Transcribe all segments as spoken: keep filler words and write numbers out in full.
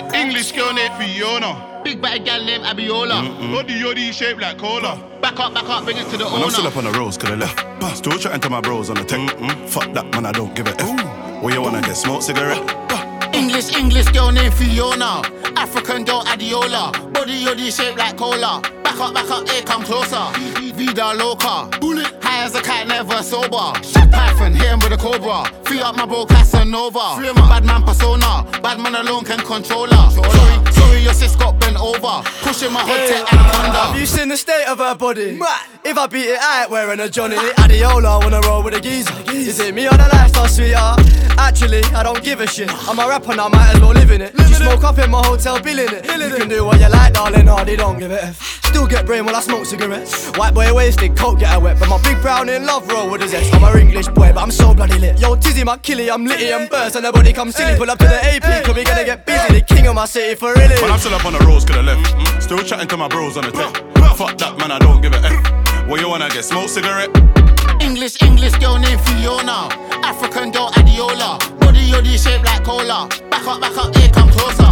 English girl named Fiona. Big bad gal named Abiola. Body yoddy shaped like cola. Back up, back up, bring it to the Man, owner. I'm still up on the roads, could I left. Still chatting to my bros on the tech. Fuck that, man, I don't give a F. Where you wanna get smoked cigarette? English, English girl named Fiona. African girl Adiola. Body yoddy shaped like cola. Back up, back up, here come closer. Vida loca. High as a cat, never sober. Python, hit him with a cobra. Free up my bro Casanova. Bad man persona. Bad man alone can control her. Sorry, sorry, your sis got bent over. Pushing my hood tech anaconda. Have you seen the state of her body? If I beat it, I ain't wearing a Johnny. Adiola, wanna roll with a geezer. Is it me or the lifestyle, sweetheart? Actually, I don't give a shit. I'm a rapper now, might as well live in it. You smoke up in my hotel, billing it. You can do what you like, darling, hardy, don't give a F. Still get brain while I smoke cigarettes. White boy wasted, coke get her wet. But my big brown in love roll with a zest. I'm a English boy, but I'm so bloody lit. Yo, Tizzy, my killie, I'm litty and burst. And nobody come silly, pull up to the A P, cause we gonna get busy. The king of my city, for really. Man, I'm still up on the roads, could I left. Still chatting to my bros on the tech. Fuck that, man, I don't give a F. Where you wanna get smoked cigarette? English, English girl named Fiona. African girl Adiola. Body yoddy shaped like cola. Back up, back up, here come closer.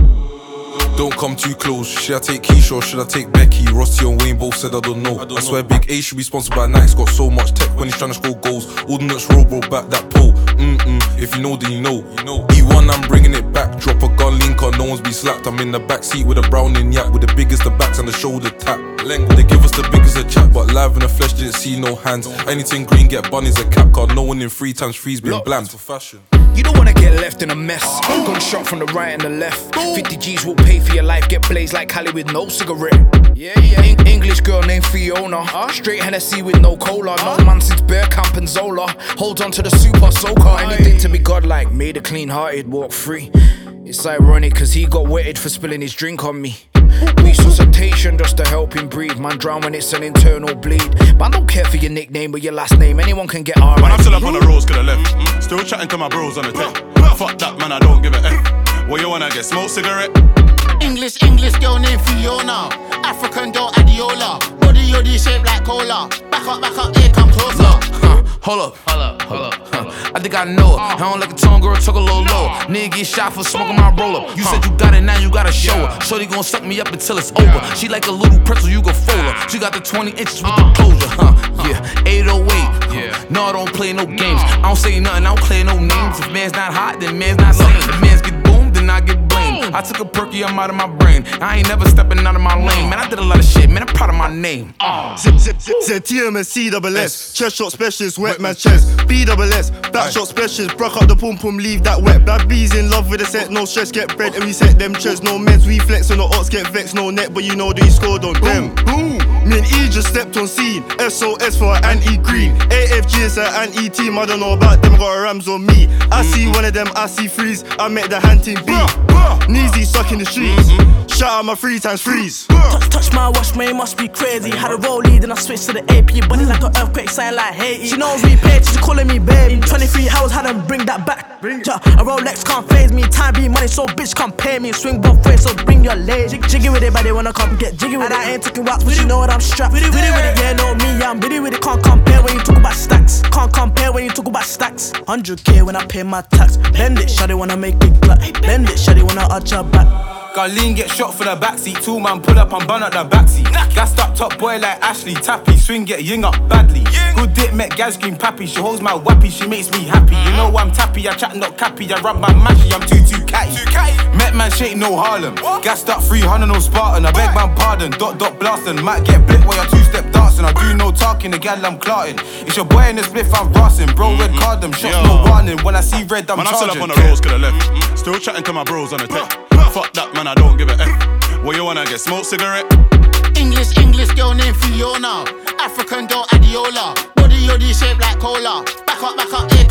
Don't come too close. Should I take Keisha or should I take Becky? Rusty and Wayne both said I don't know. I, don't I swear know. Big A should be sponsored by Nike's got so much tech when he's trying to score goals. Ordnance roll, bro, back that pole. Mm-mm, if you know, then you know. You know. E one, I'm bringing it back. Drop a gun link on, no one's be slapped. I'm in the back seat with a Browning yak, with the biggest of backs and the shoulder tap. Length, they give us the biggest of chat, but live in the flesh didn't see no hands. Anything green, get bunnies a cap card. No one in three times three's been bland for fashion. You don't wanna get left in a mess. Gunshot from the right and the left. fifty G's will pay for your life. Get blazed like Cali with no cigarette. Yeah, yeah. En- English girl named Fiona. Straight Hennessy with no cola. No man since Bear Camp and Zola. Hold on to the super soaker. Anything to be godlike. Made a clean hearted walk free. It's ironic cause he got wetted for spilling his drink on me. Resuscitation just to help him breathe. Man drown when it's an internal bleed. But I don't care for your nickname or your last name. Anyone can get R I P. Man, I'm still up on the roads, could I left. Still chatting to my bros on the tech. Fuck that, man, I don't give a F. Where you wanna get smoked cigarette? English, English girl named Fiona. African girl Adiola. Body yoddy shaped like cola. Back up, back up, here come closer. Huh, hold up, hold up, hold up. Huh. I think I know her. I don't like a tongue girl, talk a little low. Nigga get shot for smoking my roll up. You said you got it, now you gotta show her. Shorty gon' suck me up until it's over. She like a little pretzel, you gon' fold her. She got the twenty inches with the closure, huh? Yeah, eight oh eight. Huh. No, I don't play no games. I don't say nothing, I don't clear no names. If man's not hot, then man's not sane. If man's get boomed, then I get blamed. I took a perky, I'm out of my brain. I ain't never stepping out of my lane. Man, I did a lot of shit, man, I'm proud of my name. Zip, zip, zip, zip, T M and C double S. Chest shot specialist, wet man chest. B double S, back shot specialist. Broke up the pum pum, leave that wet. Bad B's in love with the set, no stress, get bread. And we set them chests, no meds. We flex on the odds, get vexed, no net. But you know that he scored on them. Boom. Me and E just stepped on scene. S O S for an anti-green. A F G is an anti-team. I don't know about them, got a Rams on me. I see one of them, I see freeze. I met the hand team B. Kneesy stuck in the streets. Shout out my three times freeze. Touch, touch my watch, man, must be crazy. Had a roll lead, then I switched to the A P. But it's like an earthquake, sign like Haiti. She knows me, paid, she's calling me baby. twenty-three hours, had to bring that back. Yeah, a Rolex can't phase me. Time be money, so bitch can't pay me. Swing both ways, so bring your leg. Jig, jiggy with it, but they wanna come get jiggy with and it. And I ain't taking rocks, but you know what I'm strapped. With it, with it, with it, yeah, know me, yeah, I'm biddy with it. Can't compare when you talk about stacks. Can't compare when you talk about stacks. one hundred K when I pay my tax. Bend it, shawty wanna make it black. Bend it, shawty wanna arch her back. Garleen get shot for the backseat. Two man pull up and burn up the backseat. Gassed up top boy like Ashley Tappy. Swing get ying up badly. Good dick met Gaz Green Pappy. She holds my wappy, she makes me happy. You know I'm tappy, I chat not cappy. I rub my mashy, I'm too too catty. Met man shake no Harlem. Gassed up three hundred no Spartan. I beg man pardon, dot dot blasting. Might get blit while you're two step dancing. I do no talking, the gal I'm clarting. It's your boy in the spliff, I'm brassing. Bro red card them, shots no warning. When I see red, I'm man, charging. I'm still up on the roads, could I left. Still chatting to my bros on the tech. Fuck that, man, I don't give a F. Where you wanna get smoked cigarette? English, English girl named Fiona. African girl Adiola. Body yoddy shaped like cola. Back up, back up, here